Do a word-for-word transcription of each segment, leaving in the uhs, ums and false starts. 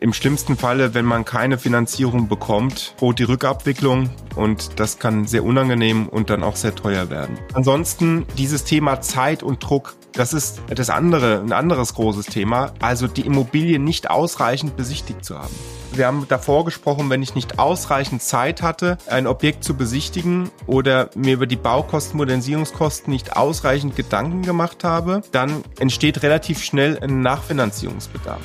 Im schlimmsten Falle, wenn man keine Finanzierung bekommt, droht die Rückabwicklung und das kann sehr unangenehm und dann auch sehr teuer werden. Ansonsten dieses Thema Zeit und Druck, das ist das andere, ein anderes großes Thema, also die Immobilie nicht ausreichend besichtigt zu haben. Wir haben davor gesprochen, wenn ich nicht ausreichend Zeit hatte, ein Objekt zu besichtigen oder mir über die Baukosten, Modernisierungskosten nicht ausreichend Gedanken gemacht habe, dann entsteht relativ schnell ein Nachfinanzierungsbedarf.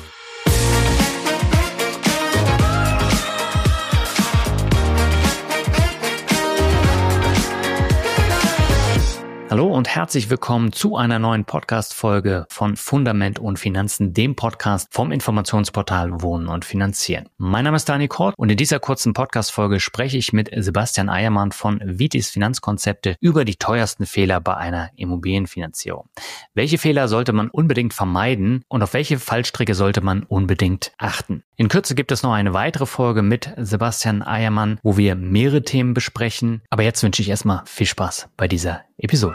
Hallo und herzlich willkommen zu einer neuen Podcast-Folge von Fundament und Finanzen, dem Podcast vom Informationsportal Wohnen und Finanzieren. Mein Name ist Daniel Kort und in dieser kurzen Podcast-Folge spreche ich mit Sebastian Eiermann von Vitis Finanzkonzepte über die teuersten Fehler bei einer Immobilienfinanzierung. Welche Fehler sollte man unbedingt vermeiden und auf welche Fallstricke sollte man unbedingt achten? In Kürze gibt es noch eine weitere Folge mit Sebastian Eiermann, wo wir mehrere Themen besprechen. Aber jetzt wünsche ich erstmal viel Spaß bei dieser Episode.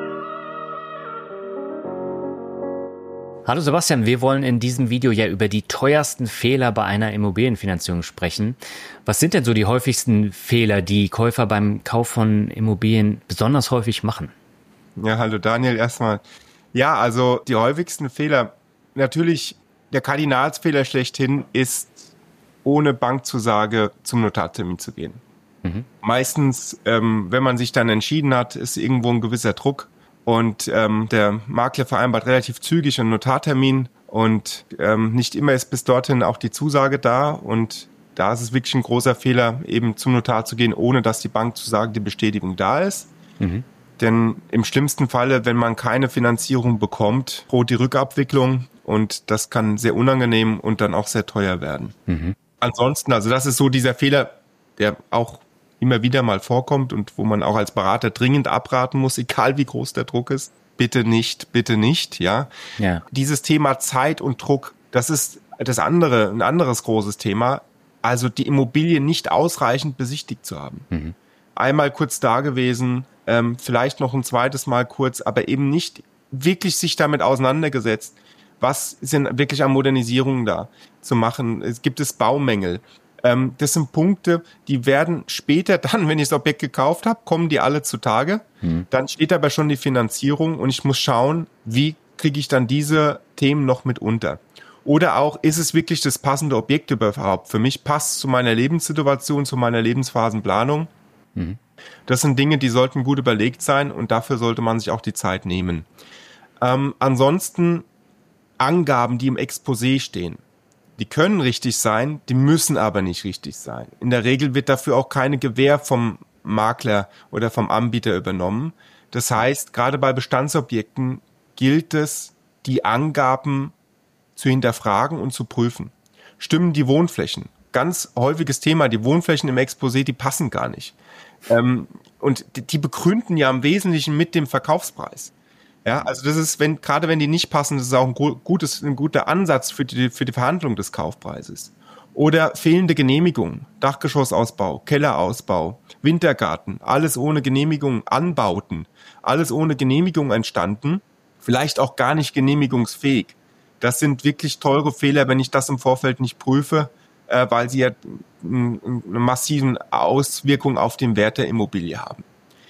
Hallo Sebastian, wir wollen in diesem Video ja über die teuersten Fehler bei einer Immobilienfinanzierung sprechen. Was sind denn so die häufigsten Fehler, die Käufer beim Kauf von Immobilien besonders häufig machen? Ja, hallo Daniel, erstmal. Ja, also die häufigsten Fehler, natürlich der Kardinalsfehler schlechthin ist, ohne Bankzusage zum Notartermin zu gehen. Mhm. Meistens, ähm, wenn man sich dann entschieden hat, ist irgendwo ein gewisser Druck und ähm, der Makler vereinbart relativ zügig einen Notartermin und ähm, nicht immer ist bis dorthin auch die Zusage da und da ist es wirklich ein großer Fehler, eben zum Notar zu gehen, ohne dass die Bankzusage, die Bestätigung da ist. Mhm. Denn im schlimmsten Falle, wenn man keine Finanzierung bekommt, droht die Rückabwicklung und das kann sehr unangenehm und dann auch sehr teuer werden. Mhm. Ansonsten, also das ist so dieser Fehler, der auch immer wieder mal vorkommt und wo man auch als Berater dringend abraten muss, egal wie groß der Druck ist. Bitte nicht, bitte nicht, ja. Ja. Dieses Thema Zeit und Druck, das ist das andere, ein anderes großes Thema. Also die Immobilie nicht ausreichend besichtigt zu haben. Mhm. Einmal kurz da gewesen, ähm, vielleicht noch ein zweites Mal kurz, aber eben nicht wirklich sich damit auseinandergesetzt. Was sind wirklich an Modernisierungen da zu machen? Es gibt es Baumängel. Ähm, das sind Punkte, die werden später dann, wenn ich das Objekt gekauft habe, kommen die alle zutage. Hm. Dann steht aber schon die Finanzierung und ich muss schauen, wie kriege ich dann diese Themen noch mit unter. Oder auch, ist es wirklich das passende Objekt überhaupt für mich? Passt es zu meiner Lebenssituation, zu meiner Lebensphasenplanung? Hm. Das sind Dinge, die sollten gut überlegt sein und dafür sollte man sich auch die Zeit nehmen. Ähm, ansonsten Angaben, die im Exposé stehen. Die können richtig sein, die müssen aber nicht richtig sein. In der Regel wird dafür auch keine Gewähr vom Makler oder vom Anbieter übernommen. Das heißt, gerade bei Bestandsobjekten gilt es, die Angaben zu hinterfragen und zu prüfen. Stimmen die Wohnflächen? Ganz häufiges Thema, die Wohnflächen im Exposé, die passen gar nicht. Ähm, und die, die begründen ja im Wesentlichen mit dem Verkaufspreis. Ja, also das ist, wenn, gerade wenn die nicht passen, das ist auch ein gutes, ein guter Ansatz für die, für die Verhandlung des Kaufpreises. Oder fehlende Genehmigung, Dachgeschossausbau, Kellerausbau, Wintergarten, alles ohne Genehmigung, Anbauten, alles ohne Genehmigung entstanden, vielleicht auch gar nicht genehmigungsfähig. Das sind wirklich teure Fehler, wenn ich das im Vorfeld nicht prüfe, äh, weil sie ja eine massive Auswirkung auf den Wert der Immobilie haben.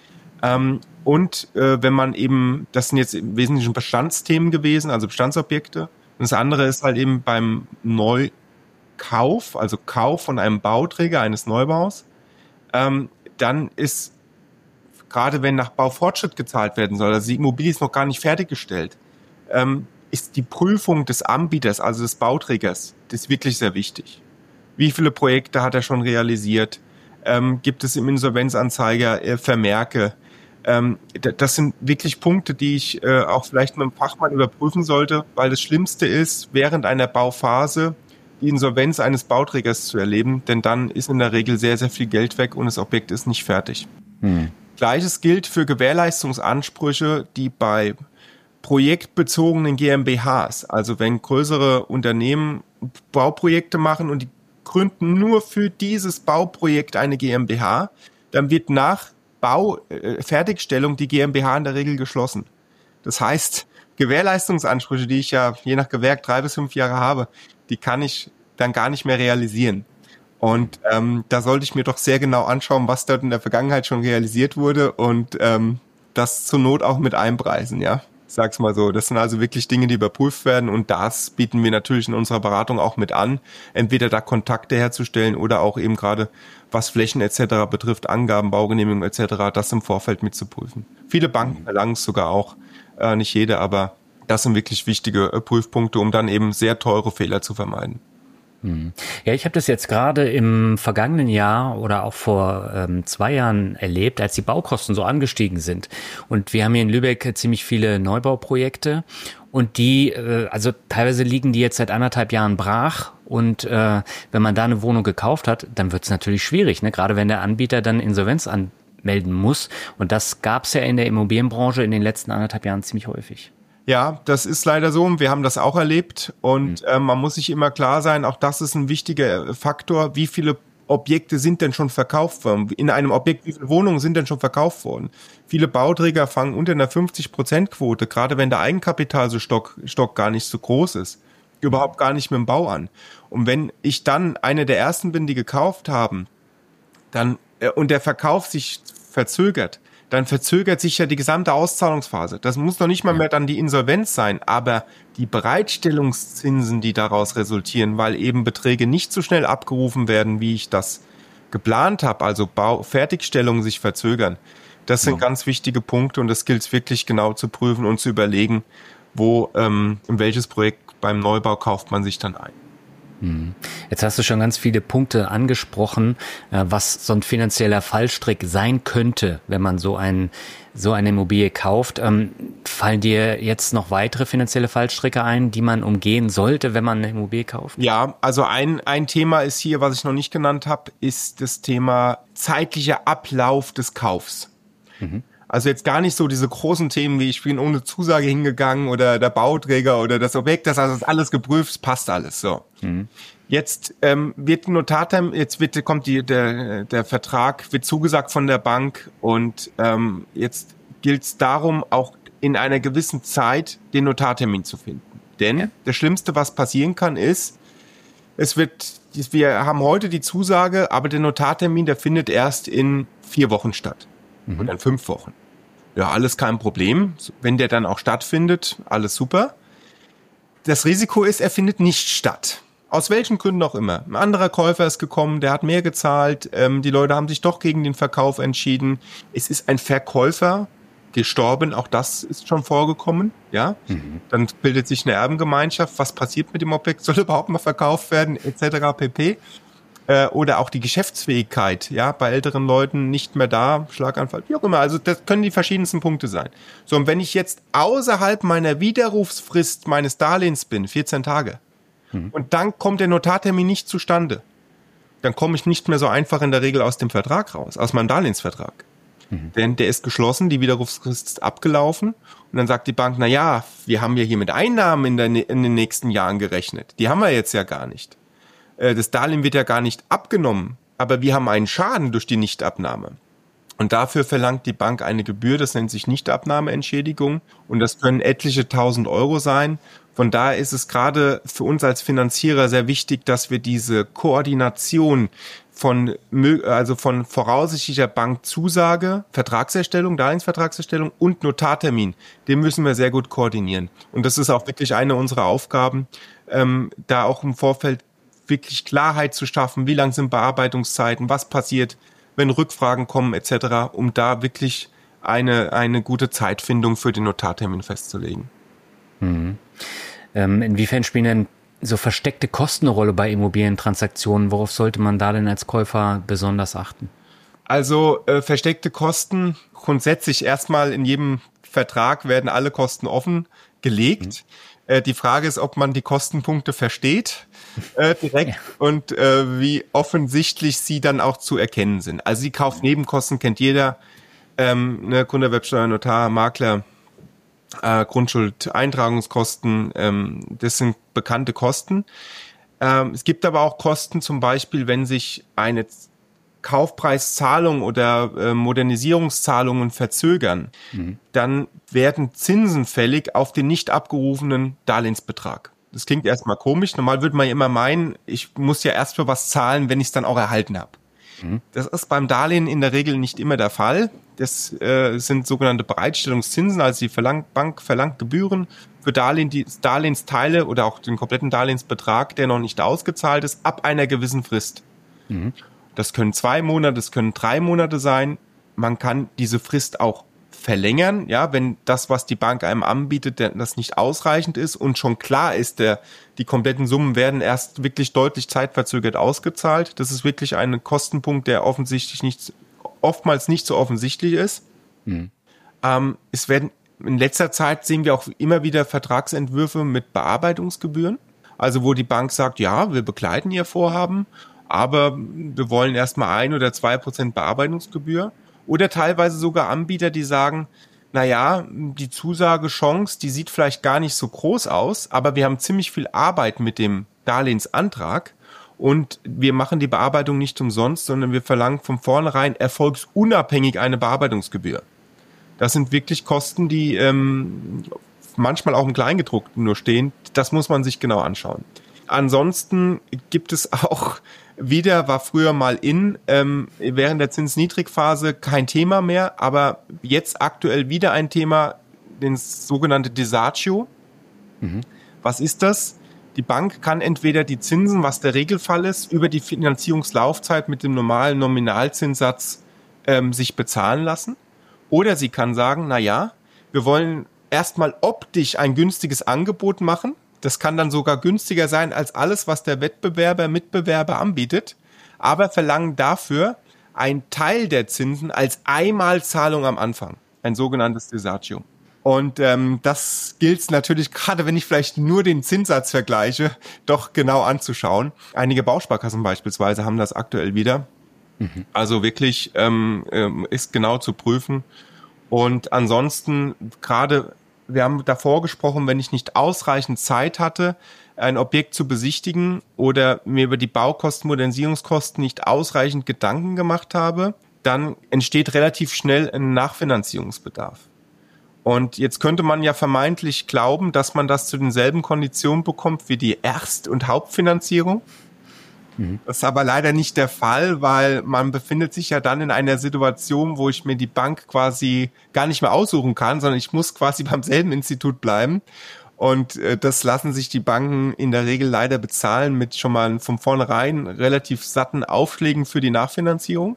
Ähm, und äh, wenn man eben, das sind jetzt im Wesentlichen Bestandsthemen gewesen, also Bestandsobjekte. Und das andere ist halt eben beim Neukauf, also Kauf von einem Bauträger eines Neubaus. Ähm, dann ist, gerade wenn nach Baufortschritt gezahlt werden soll, also die Immobilie ist noch gar nicht fertiggestellt, ähm, ist die Prüfung des Anbieters, also des Bauträgers, das ist wirklich sehr wichtig. Wie viele Projekte hat er schon realisiert? Ähm, gibt es im Insolvenzanzeiger äh, Vermerke? Ähm, das sind wirklich Punkte, die ich äh, auch vielleicht mit einem Fachmann überprüfen sollte, weil das Schlimmste ist, während einer Bauphase die Insolvenz eines Bauträgers zu erleben, denn dann ist in der Regel sehr, sehr viel Geld weg und das Objekt ist nicht fertig. Hm. Gleiches gilt für Gewährleistungsansprüche, die bei projektbezogenen G m b Hs, also wenn größere Unternehmen Bauprojekte machen und die gründen nur für dieses Bauprojekt eine G m b H, dann wird nach Bau, äh, Fertigstellung die G m b H in der Regel geschlossen. Das heißt, Gewährleistungsansprüche, die ich ja je nach Gewerk drei bis fünf Jahre habe, die kann ich dann gar nicht mehr realisieren. Und ähm, da sollte ich mir doch sehr genau anschauen, was dort in der Vergangenheit schon realisiert wurde und ähm, das zur Not auch mit einpreisen, ja. Ich sag's mal so. Das sind also wirklich Dinge, die überprüft werden und das bieten wir natürlich in unserer Beratung auch mit an. Entweder da Kontakte herzustellen oder auch eben gerade, was Flächen et cetera betrifft, Angaben, Baugenehmigung et cetera, das im Vorfeld mitzuprüfen. Viele Banken verlangen es sogar auch, äh, nicht jede, aber das sind wirklich wichtige äh, Prüfpunkte, um dann eben sehr teure Fehler zu vermeiden. Ja, ich habe das jetzt gerade im vergangenen Jahr oder auch vor ähm, zwei Jahren erlebt, als die Baukosten so angestiegen sind. Und wir haben hier in Lübeck ziemlich viele Neubauprojekte und die, äh, also teilweise liegen die jetzt seit anderthalb Jahren brach. Und äh, wenn man da eine Wohnung gekauft hat, dann wird es natürlich schwierig, ne? Gerade wenn der Anbieter dann Insolvenz anmelden muss. Und das gab es ja in der Immobilienbranche in den letzten anderthalb Jahren ziemlich häufig. Ja, das ist leider so und wir haben das auch erlebt und äh, man muss sich immer klar sein, auch das ist ein wichtiger Faktor, wie viele Objekte sind denn schon verkauft worden? In einem Objekt, wie viele Wohnungen sind denn schon verkauft worden? Viele Bauträger fangen unter einer fünfzig Prozent Quote, gerade wenn der Eigenkapital so Stock, Stock gar nicht so groß ist, überhaupt gar nicht mit dem Bau an. Und wenn ich dann eine der ersten bin, die gekauft haben, dann äh, und der Verkauf sich verzögert, dann verzögert sich ja die gesamte Auszahlungsphase. Das muss noch nicht mal mehr dann die Insolvenz sein, aber die Bereitstellungszinsen, die daraus resultieren, weil eben Beträge nicht so schnell abgerufen werden, wie ich das geplant habe, also Bau, Fertigstellungen sich verzögern. Das sind ja ganz wichtige Punkte und das gilt es wirklich genau zu prüfen und zu überlegen, wo, ähm, in welches Projekt beim Neubau kauft man sich dann ein. Jetzt hast du schon ganz viele Punkte angesprochen, was so ein finanzieller Fallstrick sein könnte, wenn man so ein so eine Immobilie kauft. Fallen dir jetzt noch weitere finanzielle Fallstricke ein, die man umgehen sollte, wenn man eine Immobilie kauft? Ja, also ein ein Thema ist hier, was ich noch nicht genannt habe, ist das Thema zeitlicher Ablauf des Kaufs. Mhm. Also jetzt gar nicht so diese großen Themen wie ich bin ohne Zusage hingegangen oder der Bauträger oder das Objekt, das ist alles geprüft, passt alles so. Mhm. Jetzt ähm, wird Notartermin, jetzt wird kommt die der der Vertrag wird zugesagt von der Bank und ähm, jetzt gilt es darum, auch in einer gewissen Zeit den Notartermin zu finden. Denn ja. das Schlimmste, was passieren kann, ist, es wird, wir haben heute die Zusage, aber der Notartermin, der findet erst in vier Wochen statt. Mhm. Oder in fünf Wochen. Ja, alles kein Problem. Wenn der dann auch stattfindet, alles super. Das Risiko ist, er findet nicht statt. Aus welchen Gründen auch immer. Ein anderer Käufer ist gekommen, der hat mehr gezahlt. Ähm, die Leute haben sich doch gegen den Verkauf entschieden. Es ist ein Verkäufer gestorben. Auch das ist schon vorgekommen. Ja, mhm. Dann bildet sich eine Erbengemeinschaft. Was passiert mit dem Objekt? Soll überhaupt mal verkauft werden? Etc. pp. Oder auch die Geschäftsfähigkeit, ja, bei älteren Leuten nicht mehr da, Schlaganfall, wie auch immer. Also das können die verschiedensten Punkte sein. So, und wenn ich jetzt außerhalb meiner Widerrufsfrist meines Darlehens bin, vierzehn Tage, hm. und dann kommt der Notartermin nicht zustande, dann komme ich nicht mehr so einfach in der Regel aus dem Vertrag raus, aus meinem Darlehensvertrag. Mhm. Denn der ist geschlossen, die Widerrufsfrist ist abgelaufen und dann sagt die Bank, na ja, wir haben ja hier mit Einnahmen in, der, in den nächsten Jahren gerechnet. Die haben wir jetzt ja gar nicht. Das Darlehen wird ja gar nicht abgenommen, aber wir haben einen Schaden durch die Nichtabnahme. Und dafür verlangt die Bank eine Gebühr, das nennt sich Nichtabnahmeentschädigung und das können etliche tausend Euro sein. Von daher ist es gerade für uns als Finanzierer sehr wichtig, dass wir diese Koordination von, also von voraussichtlicher Bankzusage, Vertragserstellung, Darlehensvertragserstellung und Notartermin, den müssen wir sehr gut koordinieren. Und das ist auch wirklich eine unserer Aufgaben, ähm, da auch im Vorfeld wirklich Klarheit zu schaffen, wie lang sind Bearbeitungszeiten, was passiert, wenn Rückfragen kommen et cetera, um da wirklich eine eine gute Zeitfindung für den Notartermin festzulegen. Mhm. Ähm, inwiefern spielen denn so versteckte Kosten eine Rolle bei Immobilientransaktionen? Worauf sollte man da denn als Käufer besonders achten? Also äh, versteckte Kosten, grundsätzlich erstmal in jedem Vertrag werden alle Kosten offen gelegt. Mhm. Äh, die Frage ist, ob man die Kostenpunkte versteht. Äh, direkt ja. und äh, wie offensichtlich sie dann auch zu erkennen sind. Also die Kaufnebenkosten kennt jeder, ähm, ne, Gründerwerbsteuer, Notar, Makler, äh, Grundschuld, Eintragungskosten, ähm, das sind bekannte Kosten. Ähm, es gibt aber auch Kosten, zum Beispiel, wenn sich eine Kaufpreiszahlung oder äh, Modernisierungszahlungen verzögern, mhm. dann werden Zinsen fällig auf den nicht abgerufenen Darlehensbetrag. Das klingt erstmal komisch. Normal würde man ja immer meinen, ich muss ja erst für was zahlen, wenn ich es dann auch erhalten habe. Mhm. Das ist beim Darlehen in der Regel nicht immer der Fall. Das äh, sind sogenannte Bereitstellungszinsen, also die Verlang- Bank verlangt Gebühren für Darlehen, die Darlehensteile oder auch den kompletten Darlehensbetrag, der noch nicht ausgezahlt ist, ab einer gewissen Frist. Mhm. Das können zwei Monate, das können drei Monate sein. Man kann diese Frist auch verlängern, ja, wenn das, was die Bank einem anbietet, das nicht ausreichend ist und schon klar ist, der, die kompletten Summen werden erst wirklich deutlich zeitverzögert ausgezahlt. Das ist wirklich ein Kostenpunkt, der offensichtlich nicht, oftmals nicht so offensichtlich ist. Mhm. Ähm, es werden, in letzter Zeit sehen wir auch immer wieder Vertragsentwürfe mit Bearbeitungsgebühren. Also wo die Bank sagt, ja, wir begleiten Ihr Vorhaben, aber wir wollen erstmal ein oder zwei Prozent Bearbeitungsgebühr. Oder teilweise sogar Anbieter, die sagen, na ja, die Zusagechance, die sieht vielleicht gar nicht so groß aus, aber wir haben ziemlich viel Arbeit mit dem Darlehensantrag und wir machen die Bearbeitung nicht umsonst, sondern wir verlangen von vornherein erfolgsunabhängig eine Bearbeitungsgebühr. Das sind wirklich Kosten, die ähm, manchmal auch im Kleingedruckten nur stehen. Das muss man sich genau anschauen. Ansonsten gibt es auch wieder, war früher mal in, ähm, während der Zinsniedrigphase kein Thema mehr, aber jetzt aktuell wieder ein Thema, das sogenannte Desagio. Mhm. Was ist das? Die Bank kann entweder die Zinsen, was der Regelfall ist, über die Finanzierungslaufzeit mit dem normalen Nominalzinssatz ähm, sich bezahlen lassen. Oder sie kann sagen, na ja, wir wollen erstmal optisch ein günstiges Angebot machen. Das kann dann sogar günstiger sein als alles, was der Wettbewerber, Mitbewerber anbietet, aber verlangen dafür einen Teil der Zinsen als Einmalzahlung am Anfang, ein sogenanntes Desagio. Und ähm, das gilt natürlich, gerade wenn ich vielleicht nur den Zinssatz vergleiche, doch genau anzuschauen. Einige Bausparkassen beispielsweise haben das aktuell wieder. Mhm. Also wirklich ähm, ist genau zu prüfen. Und ansonsten gerade wir haben davor gesprochen, wenn ich nicht ausreichend Zeit hatte, ein Objekt zu besichtigen oder mir über die Baukosten, Modernisierungskosten nicht ausreichend Gedanken gemacht habe, dann entsteht relativ schnell ein Nachfinanzierungsbedarf. Und jetzt könnte man ja vermeintlich glauben, dass man das zu denselben Konditionen bekommt wie die Erst- und Hauptfinanzierung. Das ist aber leider nicht der Fall, weil man befindet sich ja dann in einer Situation, wo ich mir die Bank quasi gar nicht mehr aussuchen kann, sondern ich muss quasi beim selben Institut bleiben. Und äh, das lassen sich die Banken in der Regel leider bezahlen mit schon mal von vornherein relativ satten Aufschlägen für die Nachfinanzierung.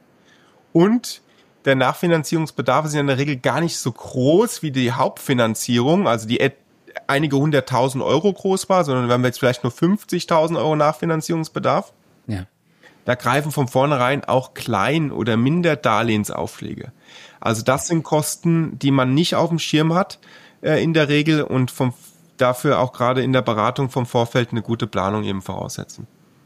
Und der Nachfinanzierungsbedarf ist ja in der Regel gar nicht so groß wie die Hauptfinanzierung, also die et- einige hunderttausend Euro groß war, sondern wir haben jetzt vielleicht nur fünfzigtausend Euro Nachfinanzierungsbedarf. Ja. Da greifen von vornherein auch Klein- oder Minderdarlehensaufschläge. Also das sind Kosten, die man nicht auf dem Schirm hat äh, in der Regel und vom, dafür auch gerade in der Beratung vom Vorfeld eine gute Planung eben voraussetzen.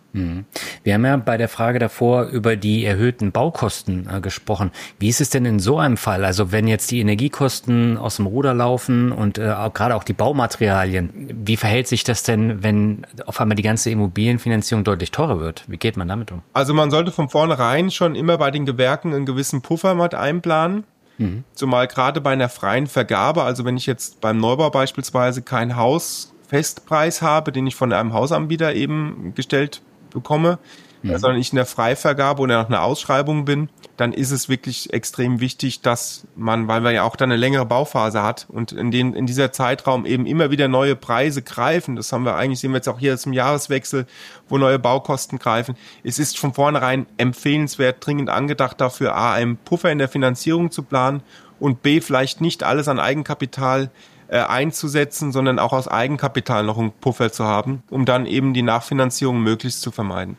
Wir haben ja bei der Frage davor über die erhöhten Baukosten äh, gesprochen. Wie ist es denn in so einem Fall? Also wenn jetzt die Energiekosten aus dem Ruder laufen und äh, auch, gerade auch die Baumaterialien, wie verhält sich das denn, wenn auf einmal die ganze Immobilienfinanzierung deutlich teurer wird? Wie geht man damit um? Also man sollte von vornherein schon immer bei den Gewerken einen gewissen Puffer mit einplanen. Mhm. Zumal gerade bei einer freien Vergabe, also wenn ich jetzt beim Neubau beispielsweise kein Hausfestpreis habe, den ich von einem Hausanbieter eben gestellt bekomme, mhm. sondern ich in der Freivergabe oder nach einer Ausschreibung bin, dann ist es wirklich extrem wichtig, dass man, weil man ja auch dann eine längere Bauphase hat und in den in dieser Zeitraum eben immer wieder neue Preise greifen, das haben wir eigentlich, sehen wir jetzt auch hier zum Jahreswechsel, wo neue Baukosten greifen. Es ist von vornherein empfehlenswert, dringend angedacht dafür, A, einen Puffer in der Finanzierung zu planen und B, vielleicht nicht alles an Eigenkapital einzusetzen, sondern auch aus Eigenkapital noch einen Puffer zu haben, um dann eben die Nachfinanzierung möglichst zu vermeiden.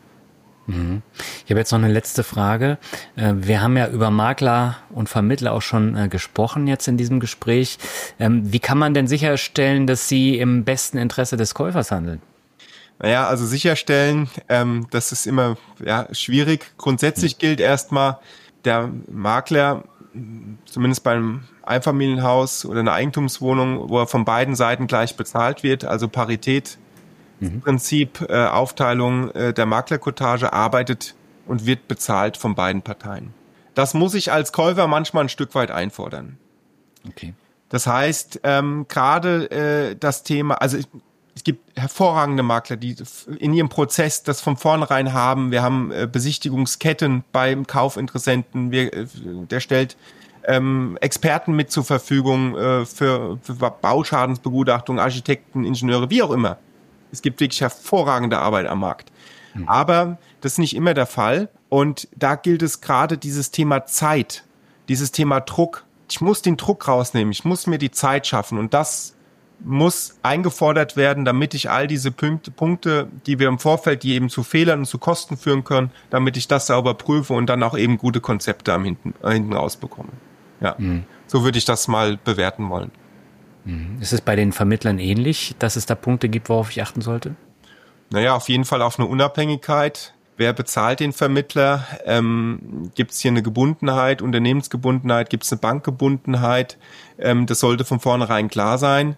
Ich habe jetzt noch eine letzte Frage. Wir haben ja über Makler und Vermittler auch schon gesprochen jetzt in diesem Gespräch. Wie kann man denn sicherstellen, dass sie im besten Interesse des Käufers handeln? Naja, also sicherstellen, ähm, das ist immer ja, schwierig. Grundsätzlich gilt erstmal, der Makler, zumindest beim Einfamilienhaus oder eine Eigentumswohnung, wo er von beiden Seiten gleich bezahlt wird, also Parität, mhm. Prinzip, äh, Aufteilung äh, der Maklerkotage, arbeitet und wird bezahlt von beiden Parteien. Das muss ich als Käufer manchmal ein Stück weit einfordern. Okay. Das heißt, ähm, gerade äh, das Thema, also Es gibt hervorragende Makler, die in ihrem Prozess das von vornherein haben. Wir haben äh, Besichtigungsketten beim Kaufinteressenten. Wir, äh, der stellt ähm, Experten mit zur Verfügung äh, für, für Bauschadensbegutachtung, Architekten, Ingenieure, wie auch immer. Es gibt wirklich hervorragende Arbeit am Markt. Mhm. Aber das ist nicht immer der Fall. Und da gilt es gerade dieses Thema Zeit, dieses Thema Druck. Ich muss den Druck rausnehmen. Ich muss mir die Zeit schaffen. Und das muss eingefordert werden, damit ich all diese Punkte, Punkte, die wir im Vorfeld, die eben zu Fehlern und zu Kosten führen können, damit ich das sauber prüfe und dann auch eben gute Konzepte am hinten, äh, hinten rausbekomme. Ja, mhm. So würde ich das mal bewerten wollen. Mhm. Ist es bei den Vermittlern ähnlich, dass es da Punkte gibt, worauf ich achten sollte? Naja, auf jeden Fall auf eine Unabhängigkeit. Wer bezahlt den Vermittler? Ähm, gibt es hier eine Gebundenheit, Unternehmensgebundenheit? Gibt es eine Bankgebundenheit? Ähm, das sollte von vornherein klar sein.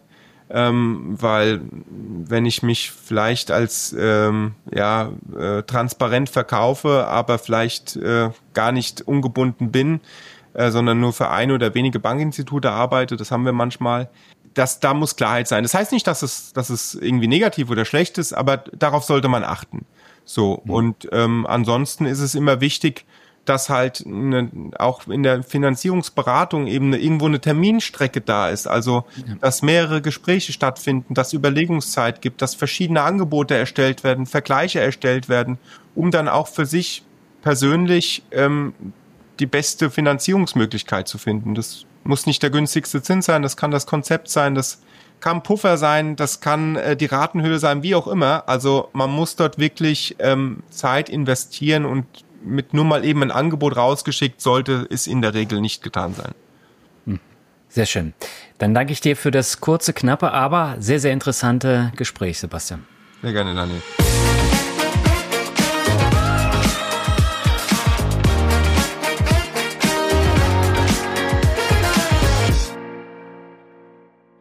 Ähm, weil wenn ich mich vielleicht als ähm, ja äh, transparent verkaufe, aber vielleicht äh, gar nicht ungebunden bin, äh, sondern nur für eine oder wenige Bankinstitute arbeite, das haben wir manchmal, das, da muss Klarheit sein. Das heißt nicht, dass es, dass es irgendwie negativ oder schlecht ist, aber darauf sollte man achten. So, mhm. Und ähm, ansonsten ist es immer wichtig, dass halt eine, auch in der Finanzierungsberatung eben eine, irgendwo eine Terminstrecke da ist. Also, ja. dass mehrere Gespräche stattfinden, dass Überlegungszeit gibt, dass verschiedene Angebote erstellt werden, Vergleiche erstellt werden, um dann auch für sich persönlich ähm, die beste Finanzierungsmöglichkeit zu finden. Das muss nicht der günstigste Zins sein, das kann das Konzept sein, das kann Puffer sein, das kann äh, die Ratenhöhe sein, wie auch immer. Also, man muss dort wirklich ähm, Zeit investieren und mit nur mal eben ein Angebot rausgeschickt, sollte es in der Regel nicht getan sein. Sehr schön. Dann danke ich dir für das kurze, knappe, aber sehr, sehr interessante Gespräch, Sebastian. Sehr gerne, Daniel.